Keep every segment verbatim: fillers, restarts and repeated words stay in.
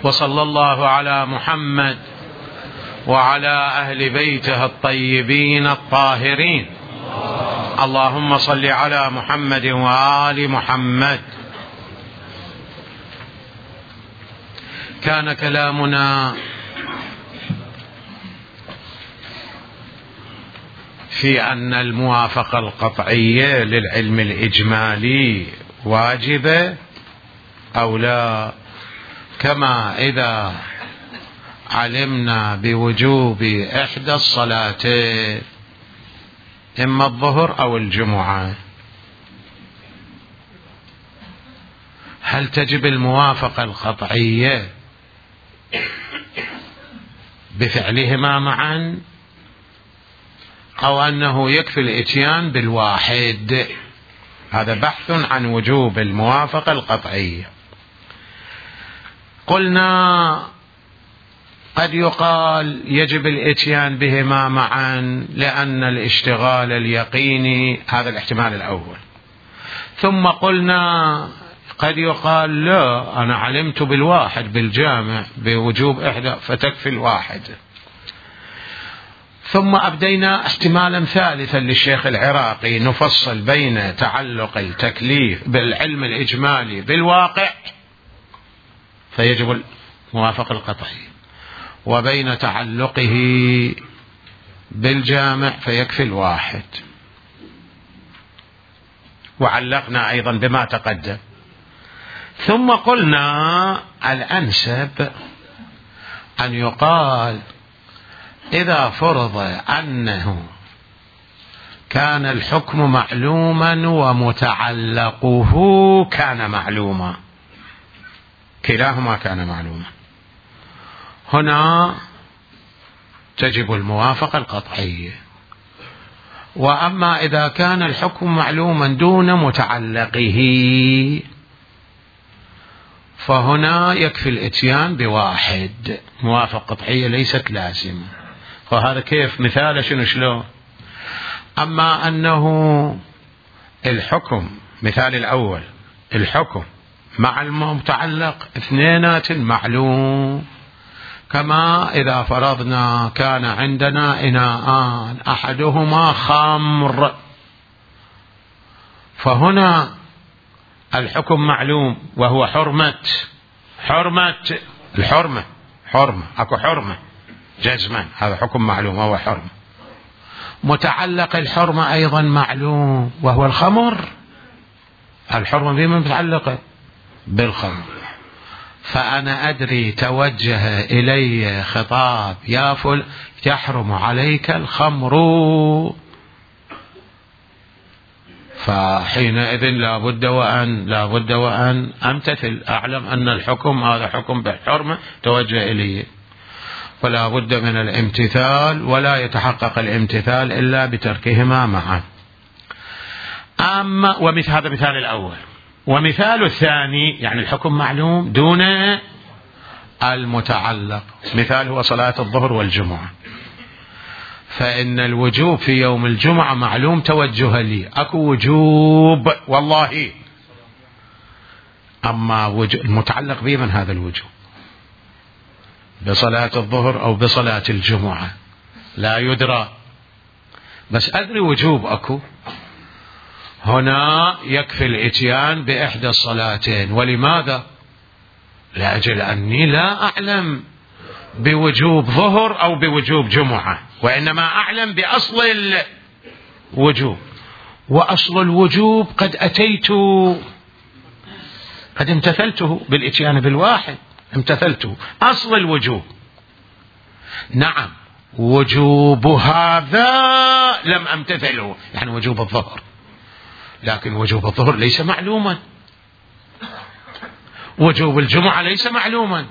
وصلى الله على محمد وعلى أهل بيته الطيبين الطاهرين. اللهم صل على محمد وآل محمد. كان كلامنا في أن الموافقة القطعية للعلم الإجمالي واجبة أو لا، كما إذا علمنا بوجوب إحدى الصلاتين إما الظهر أو الجمعة، هل تجب الموافقة القطعية بفعلهما معا أو أنه يكفي الإتيان بالواحد؟ هذا بحث عن وجوب الموافقة القطعية. قلنا قد يقال يجب الإتيان بهما معا لأن الاشتغال اليقيني، هذا الاحتمال الأول. ثم قلنا قد يقال لا، أنا علمت بالواحد بالجامع بوجوب إحدى فتكفي الواحد. ثم أبدينا احتمالا ثالثا للشيخ العراقي نفصل بين تعلق التكليف بالعلم الإجمالي بالواقع فيجب الموافقة القطعية، وبين تعلقه بالجامع فيكفي الواحد. وعلقنا أيضا بما تقدم. ثم قلنا الأنسب أن يقال إذا فرض أنه كان الحكم معلوما ومتعلقه كان معلوما، كلاهما كان معلوما، هنا تجب الموافقة القطعية. وأما إذا كان الحكم معلوما دون متعلقه فهنا يكفي الإتيان بواحد، موافقة قطعية ليست لازمة. وهذا كيف مثال شنو شلون؟ أما أنه الحكم، مثال الأول الحكم مع المتعلق اثنينات معلوم، كما إذا فرضنا كان عندنا إناءان أحدهما خمر، فهنا الحكم معلوم وهو حرمة حرمة الحرمة حرمة أكو حرمة جزما، هذا حكم معلوم وهو حرمة. متعلق الحرمة أيضا معلوم وهو الخمر، الحرمة بما متعلقة بالخمر. فأنا أدري توجه إلي خطاب يا فل يحرم عليك الخمر، فحينئذ لا بد وأن لا بد وأن أمتثل، أعلم أن الحكم هذا حكم بالحرمة توجه إلي، فلا بد من الامتثال، ولا يتحقق الامتثال إلا بتركهما معا. أما ومثل هذا مثال الأول. ومثال الثاني يعني الحكم معلوم دون المتعلق، مثال هو صلاة الظهر والجمعة، فإن الوجوب في يوم الجمعة معلوم توجه لي، أكو وجوب والله، أما المتعلق به من هذا الوجوب بصلاة الظهر أو بصلاة الجمعة لا يدرى، بس أدري وجوب أكو، هنا يكفي الإتيان بإحدى الصلاتين. ولماذا؟ لأجل أني لا أعلم بوجوب ظهر أو بوجوب جمعة، وإنما أعلم بأصل الوجوب، وأصل الوجوب قد أتيت قد امتثلته بالإتيان بالواحد، امتثلته أصل الوجوب. نعم وجوب هذا لم أمتثله، يعني وجوب الظهر، لكن وجوب الظهر ليس معلوما، وجوب الجمعة ليس معلوما،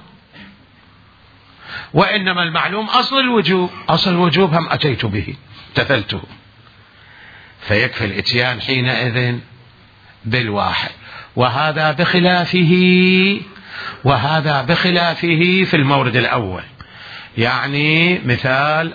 وإنما المعلوم أصل الوجوب، أصل الوجوب هم أتيت به امتثلته، فيكفي الإتيان حينئذ بالواحد. وهذا بخلافه وهذا بخلافه في المورد الأول، يعني مثال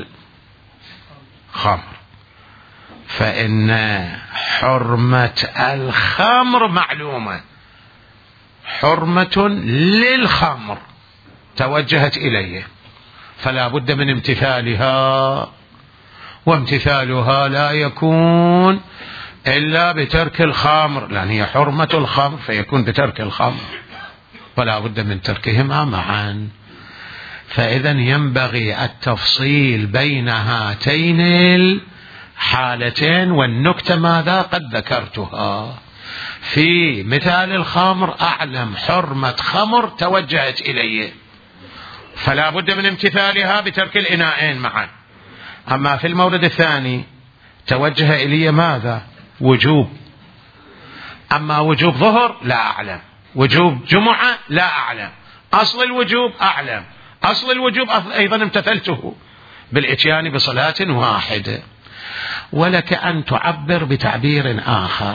الخمر، فإن حرمة الخمر معلومة، حرمة للخمر توجهت إليه فلا بد من امتثالها، وامتثالها لا يكون إلا بترك الخمر، لأن هي حرمة الخمر فيكون بترك الخمر، فلا بد من تركهما معا. فإذا ينبغي التفصيل بين هاتين الحالتين. والنكتة ماذا قد ذكرتها في مثال الخمر، أعلم حرمة خمر توجهت إليه فلا بد من امتثالها بترك الإناءين معا. أما في المورد الثاني توجه إلي ماذا؟ وجوب. أما وجوب ظهر لا أعلم، وجوب جمعة لا أعلم، أصل الوجوب أعلم، أصل الوجوب أيضا امتثلته بالإتيان بصلاة واحدة. ولك أن تعبر بتعبير آخر.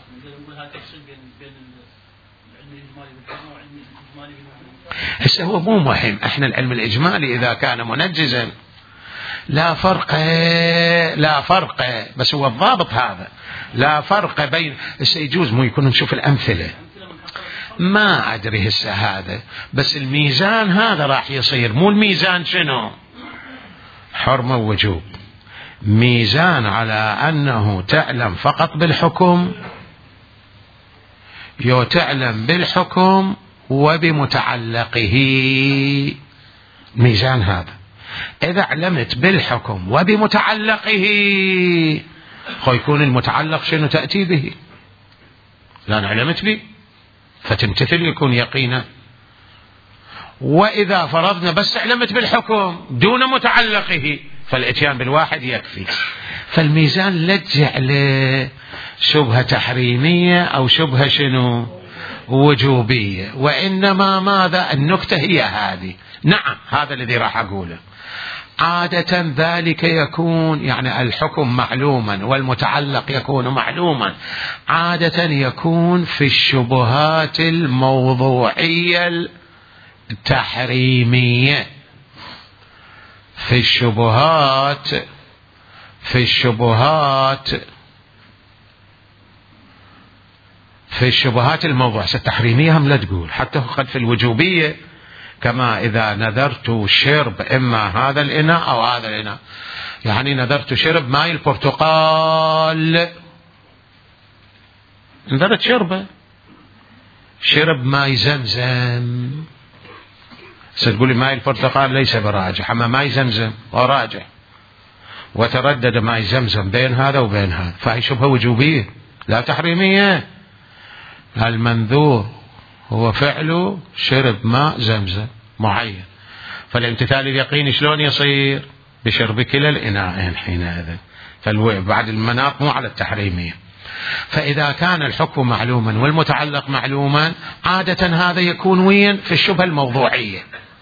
هسه هو مو مهم، احنا العلم الإجمالي إذا كان منجزا لا فرق، لا فرق، بس هو الضابط هذا، لا فرق بين. هسه يجوز مو يكون نشوف الأمثلة، ما أدري هسه هذا، بس الميزان هذا راح يصير، مو الميزان شنو؟ حرمة ووجوب، ميزان على أنه تعلم فقط بالحكم، يو تعلم بالحكم وبمتعلقه، ميزان هذا. إذا علمت بالحكم وبمتعلقه يكون المتعلق شنو تأتي به، لأن علمت به فتمتثل يكون يقينا. وإذا فرضنا بس علمت بالحكم دون متعلقه فالاتيان بالواحد يكفي. فالميزان لجع له شبهة تحريمية أو شبهة شنو وجوبية، وإنما ماذا النكتة هي هذه. نعم هذا الذي راح أقوله. عادة ذلك يكون يعني الحكم معلوما والمتعلق يكون معلوما، عادة يكون في الشبهات الموضوعية التحريمية، في الشبهات في الشبهات في الشبهات الموضوعية التحريمية هم لا تقول، حتى قد في الوجوبية، كما إذا نذرت شرب إما هذا الإناء أو هذا الإناء، يعني نذرت شرب ماء البرتقال، نذرت شربه، شرب ماء زمزم، ستقول لي ماء البرتقال ليس براجح، أما ماء زمزم وراجح، وتردد ماء زمزم بين هذا وبين هذا، فهي شبهة وجوبية لا تحريمية. المنذور هو فعله شرب ماء زمزم معين، فالامتثال اليقيني شلون يصير؟ بشرب كلا الإناءين حينئذ، فبعد المناط مو على التحريمية. فإذا كان الحكم معلوما والمتعلق معلوما عادة هذا يكون وين؟ في الشبهة الموضوعية.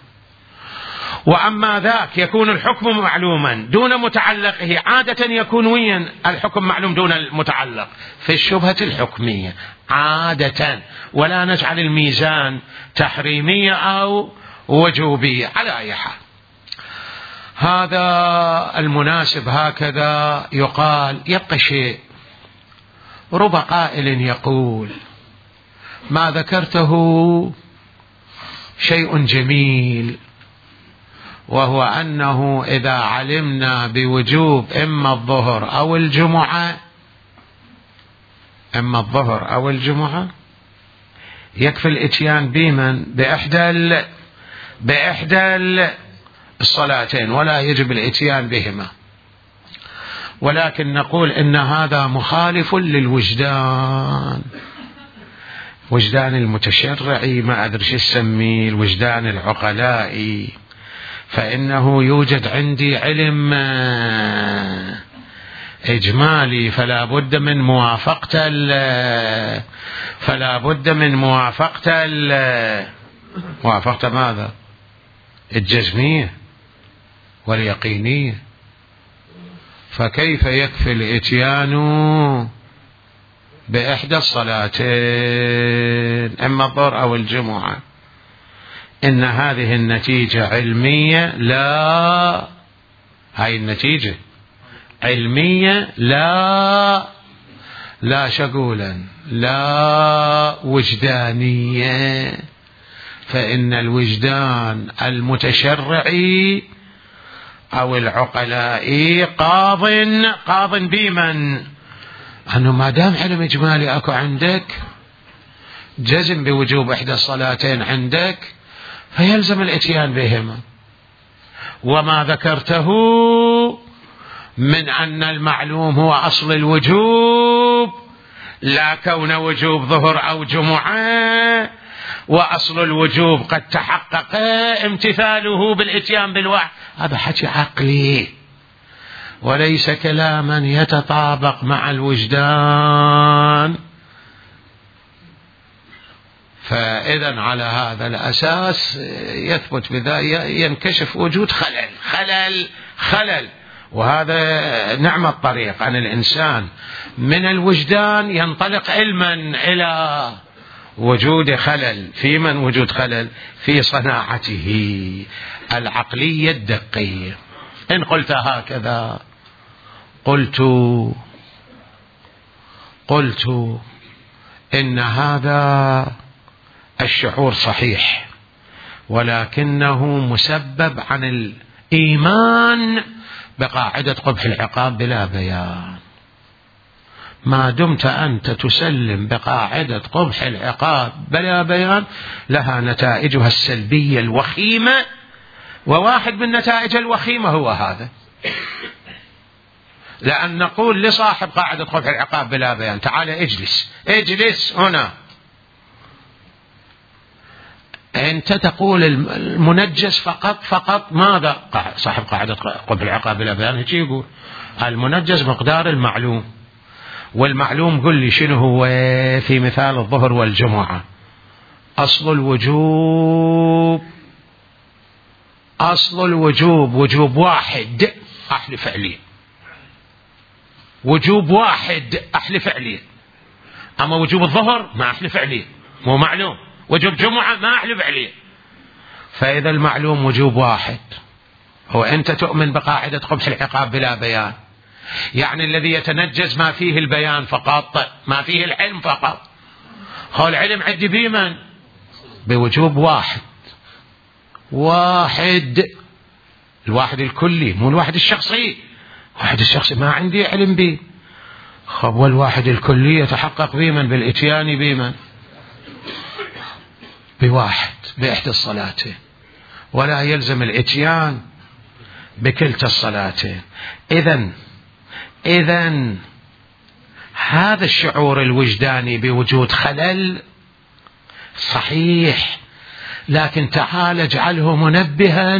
وأما ذاك يكون الحكم معلوما دون متعلقه، عادة يكون وين؟ الحكم معلوم دون المتعلق، في الشبهة الحكمية عادة. ولا نجعل الميزان تحريمية أو وجوبية على أي حال. هذا المناسب هكذا يقال. يبقى شيء، رب قائل يقول ما ذكرته شيء جميل، وهو أنه إذا علمنا بوجوب إما الظهر أو الجمعة، إما الظهر أو الجمعة يكفي الإتيان بمن؟ بإحدى بإحدى الصلاتين، ولا يجب الإتيان بهما. ولكن نقول إن هذا مخالف للوجدان، وجدان المتشرعي، ما أدري شو اسميه، الوجدان العقلائي. فإنه يوجد عندي علم إجمالي، فلا بد من موافقة فلا بد من موافقة موافقة ماذا؟ الجزمية واليقينية. فكيف يكفي الإتيان بإحدى الصلاتين إما الظهر أو الجمعة؟ إن هذه النتيجة علمية، لا هاي النتيجة علمية، لا لا شقولا، لا وجدانية. فإن الوجدان المتشرعي أو العقلائي قاض قاض بمن؟ أنه ما دام علم إجمالي أكو عندك، جزم بوجوب إحدى الصلاتين عندك، فيلزم الإتيان بهما. وما ذكرته من أن المعلوم هو أصل الوجوب، لا كون وجوب ظهر أو جمعة، وأصل الوجوب قد تحقق امتثاله بالإتيان بالوحي، هذا حكي عقلي وليس كلاما يتطابق مع الوجدان. فإذا على هذا الأساس يثبت بذا ينكشف وجود خلل خلل خلل وهذا نعم الطريق أن الإنسان من الوجدان ينطلق علما إلى وجود خلل. في من وجود خلل؟ في صناعته العقلية الدقية. إن قلت هكذا قلت قلت إن هذا الشعور صحيح، ولكنه مسبب عن الإيمان بقاعدة قبح العقاب بلا بيان. ما دمت أنت تسلم بقاعدة قبح العقاب بلا بيان لها نتائجها السلبية الوخيمة، وواحد من نتائج الوخيمة هو هذا. لأن نقول لصاحب قاعدة قبح العقاب بلا بيان تعال اجلس اجلس هنا، أنت تقول المنجس فقط فقط ماذا؟ صاحب قاعدة قبح العقاب بلا بيان هيك يقول المنجس مقدار المعلوم، والمعلوم قل لي شنو هو في مثال الظهر والجمعة؟ أصل الوجوب أصل الوجوب وجوب واحد أحلف عليه، وجوب واحد أحلف عليه. أما وجوب الظهر ما أحلف عليه مو معلوم، وجوب جمعة ما أحلف عليه. فإذا المعلوم وجوب واحد، هو أنت تؤمن بقاعدة قبح العقاب بلا بيان، يعني الذي يتنجز ما فيه البيان فقط، ما فيه العلم فقط. هو العلم عندي بمن؟ بوجوب واحد واحد الواحد الكلي مو الواحد الشخصي. الواحد الشخصي ما عندي علم به. خب والواحد الكلي يتحقق بمن؟ بالإتيان بمن؟ بواحد بإحدى الصلاتين، ولا يلزم الإتيان بكلتا الصلاتين. إذن إذن هذا الشعور الوجداني بوجود خلل صحيح، لكن تعال اجعله منبها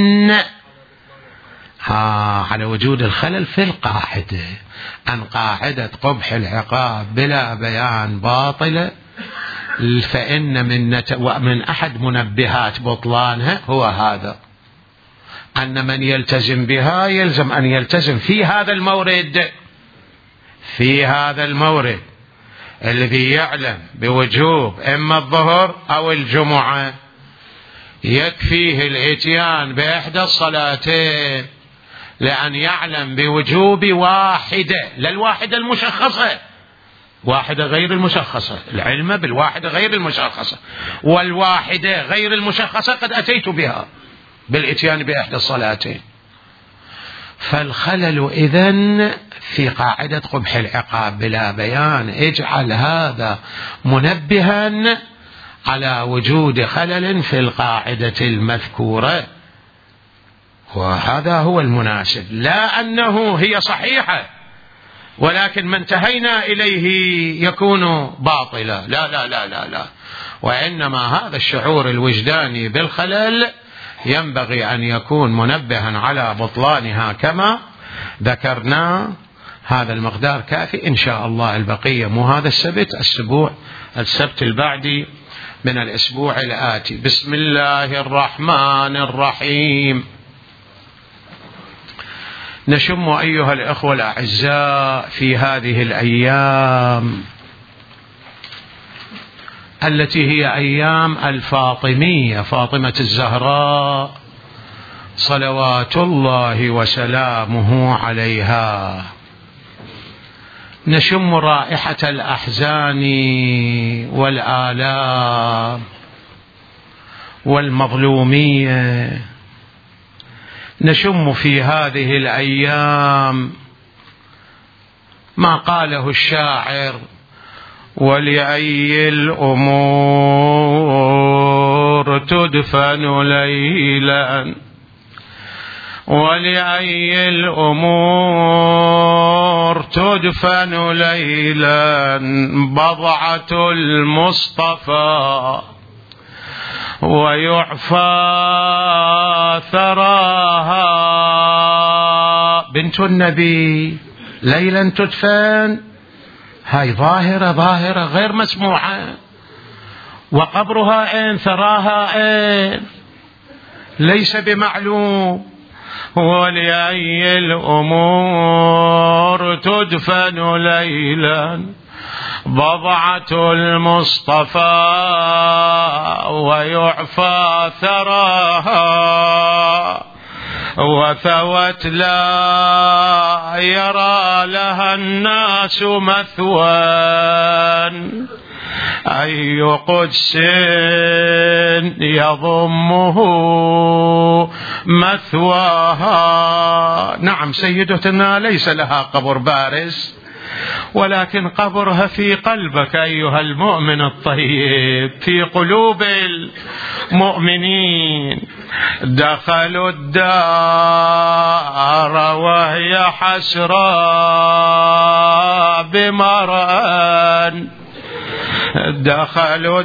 ها على وجود الخلل في القاعدة، أن قاعدة قبح العقاب بلا بيان باطلة، فإن من, نت... ومن أحد منبهات بطلانها هو هذا، أن من يلتزم بها يلزم أن يلتزم في هذا المورد في هذا المورد الذي يعلم بوجوب إما الظهر أو الجمعة، يكفيه الإتيان بإحدى الصلاتين لأن يعلم بوجوب واحدة، لا الواحدة المشخصة، واحدة غير المشخصة، العلم بالواحدة غير المشخصة، والواحدة غير المشخصة قد أتيت بها بالإتيان بإحدى الصلاتين. فالخلل إذن في قاعدة قبح العقاب بلا بيان اجعل هذا منبها على وجود خلل في القاعدة المذكورة، وهذا هو المناسب، لا أنه هي صحيحة ولكن ما انتهينا إليه يكون باطلا، لا لا لا لا لا، وإنما هذا الشعور الوجداني بالخلل ينبغي أن يكون منبها على بطلانها كما ذكرنا. هذا المقدار كافي إن شاء الله. البقية مو هذا السبت، السبوع السبت البعدي من الأسبوع الآتي. بسم الله الرحمن الرحيم. نشم أيها الأخوة الأعزاء في هذه الأيام التي هي أيام الفاطمية، فاطمة الزهراء صلوات الله وسلامه عليها، نشم رائحة الأحزان والآلام والمظلومية. نشم في هذه الأيام ما قاله الشاعر: ولأي الأمور تدفن ليلا، ولأي الأمور تدفن ليلا، بضعة المصطفى ويعفى ثراها. بنت النبي ليلا تدفن، هاي ظاهرة ظاهرة غير مسموعة. وقبرها أين؟ ثراها أين؟ ليس بمعلوم. ولأي الأمور تدفن ليلا، بضعة المصطفى ويعفى ثراها، وثوت لا يرى لها الناس مثوى. أي قدس يضمه مثواها. نعم سيدتنا ليس لها قبر بارز، ولكن قبرها في قلبك أيها المؤمن الطيب، في قلوب المؤمنين. دخلوا الدار وهي حسرى بمرأ، دخلوا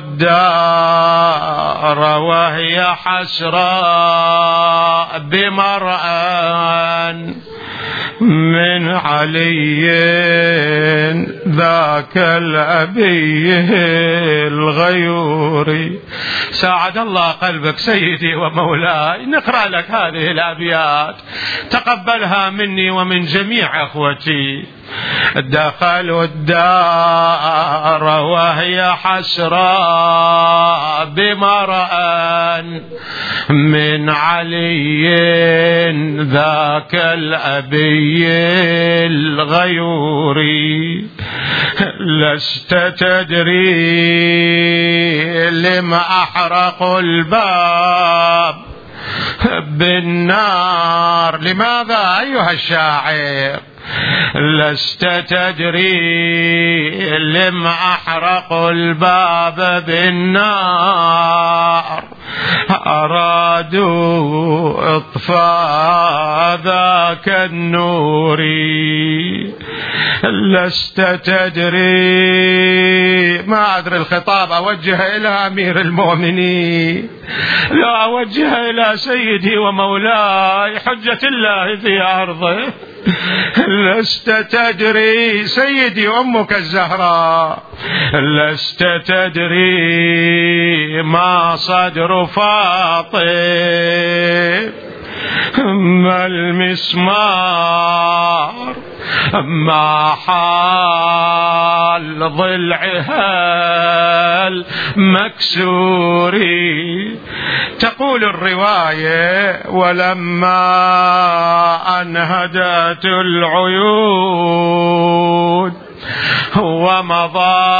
الدار وهي حسرى بمرأ، من علي ذاك الأبي الغيوري. ساعد الله قلبك سيدي ومولاي، نقرأ لك هذه الأبيات، تقبلها مني ومن جميع أخوتي. دخلوا الدار وهي حسرى بمرأ، من علي ذاك الأبي الغيوري. لست تدري لم أحرق الباب بالنار. لماذا أيها الشاعر؟ لست تدري لم أحرق الباب بالنار، أرادوا إطفاء ذاك النور. لست تدري، ما أدري الخطاب أوجه إلى أمير المؤمنين، لا أوجه إلى سيدي ومولاي حجة الله في أرضه. لست تدري سيدي أمك الزهراء، لست تدري ما صدر فاطم، ما المسمار ما حال ضلعها المكسوري. تقول الرواية: ولما أنهدت العيون ومضى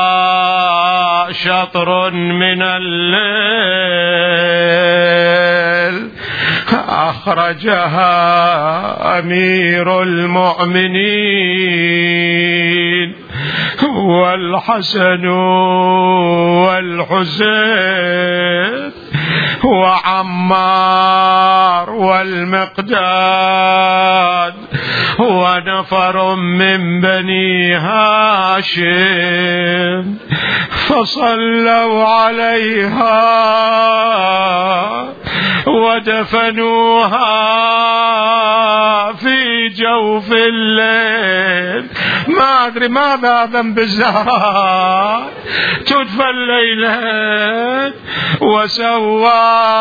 شطر من الليل، أخرجها أمير المؤمنين والحسن والحسين وعمار والمقداد ونفر من بني هاشم، فصلوا عليها ودفنوها في جوف الليل. ما أدري ماذا ذنب الزهراء تدفن ليلا، وسوى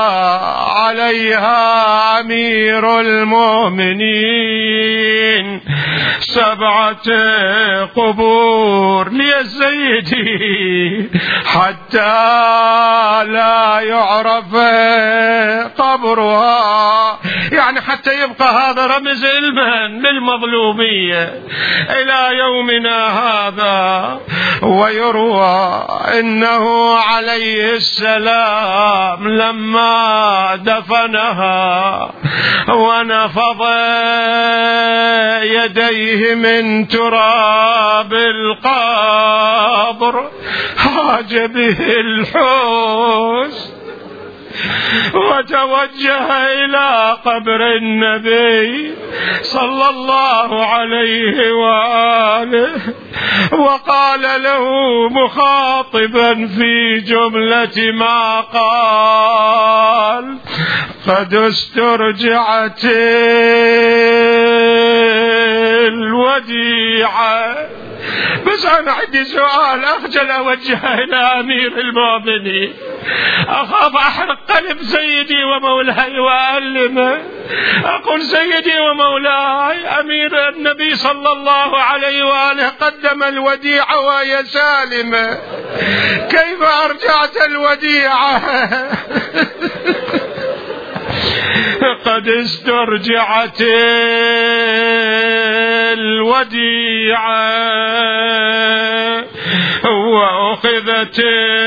عليها أمير المؤمنين سبعة قبور لي سيدي، حتى لا يعرف قبرها، يعني حتى يبقى هذا رمز المن للمظلومية إلى يومنا هذا. ويروى إنه عليه السلام لما دفنها ونفض يديه من تراب القبر هاج به الحزن وتوجه إلى قبر النبي صلى الله عليه وآله وقال له مخاطبا في جملة ما قال: قد استرجعت الوديعة. بس أنا عندي سؤال أخجل أوجهه إلى أمير المؤمنين، أخاف أحرق قلب سيدي ومولاي وألمه. أقول: سيدي ومولاي، أمير النبي صلى الله عليه وآله قدم الوديعة وهي سالمة، كيف أرجعت الوديعة؟ قد استرجعت الوديعة وأخذت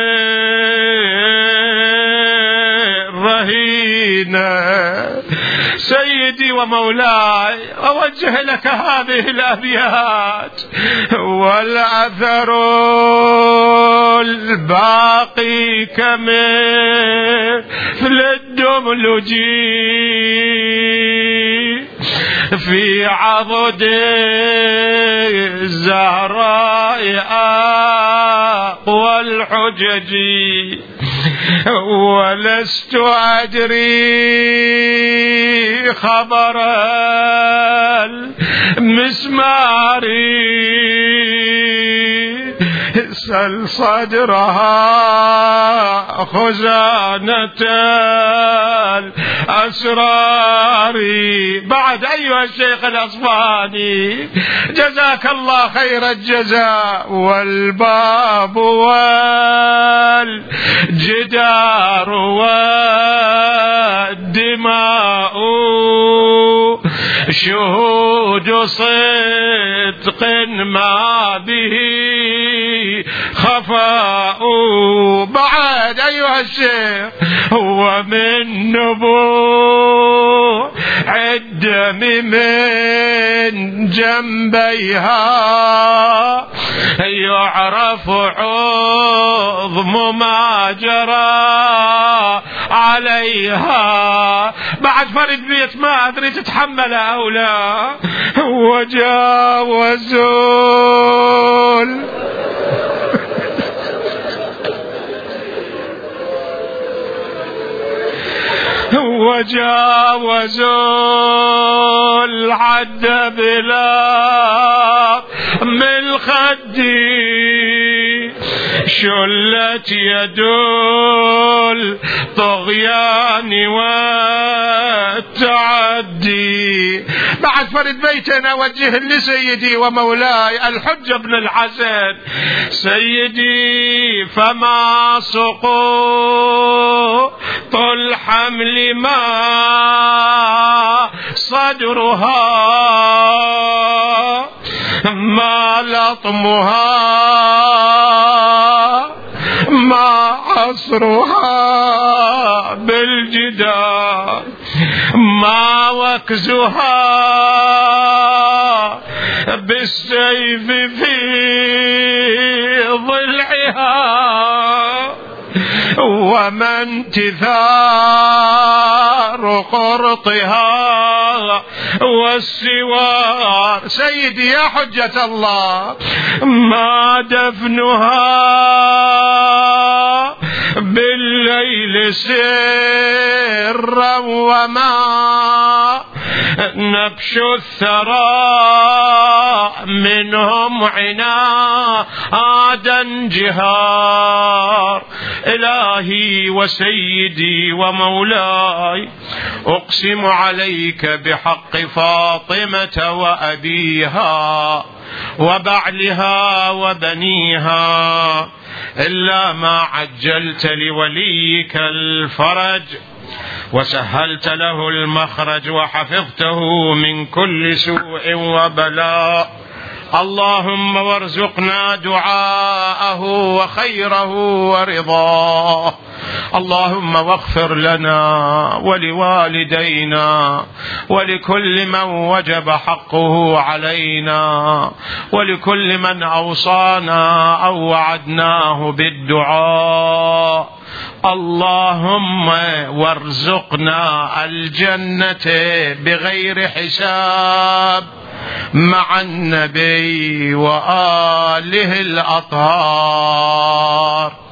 الرهينة. سيدي ومولاي، أوجه لك هذه الأبيات: والأثر الباقي كمثل الدملج في عضد الزهراء والحجج، ولست أدري خبر المسمار، سل صدرها خزانة الأسرار. بعد أيها الشيخ الأصفهاني، جزاك الله خير الجزاء. والباب والجدار والدماء شهود صدق ما به خفاء. بعد أيها الشيخ، هو من نبوع الدم من جنبيها يعرف عظم ما جرى عليها. بعد فرد بيت ما أدري تتحمل أو لا. وجاوزوا وجاوزوا الحد بلا من خدي، شلت يد الطغيان والتعدي. بعد فرد بيتنا وجه لسيدي ومولاي الحج بن الحسن: سيدي، فما سقوط الحمل ما صدرها، ما لطمها، ما عصرها بالجدار، ما وكزها بالسيف في ضلعها، وما انتثار قرطها والسوار. سيدي يا حجة الله، ما دفنها بالليل سرا، وما نبش الثرى منهم عنادا جهار. إلهي وسيدي ومولاي، أقسم عليك بحق فاطمة وأبيها وبعلها وبنيها، إلا ما عجلت لوليك الفرج وسهلت له المخرج وحفظته من كل سوء وبلاء. اللهم وارزقنا دعاءه وخيره ورضاه. اللهم واغفر لنا ولوالدينا ولكل من وجب حقه علينا ولكل من أوصانا أو وعدناه بالدعاء. اللهم وارزقنا الجنة بغير حساب مع النبي وآله الأطهار.